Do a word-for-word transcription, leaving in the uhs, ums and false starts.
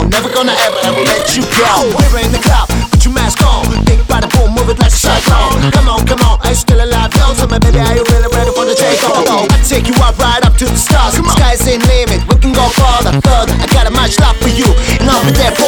never gonna ever ever let you go. We're in the club, put your mask on, big body boom, move it like a cyclone. Come on, come on, are you still alive? Yo, tell me baby, are you really ready for the takeover? I take you up right up to the stars. Sky's ain't limit, we can go further, further. I got a much love for you, and I'll be there for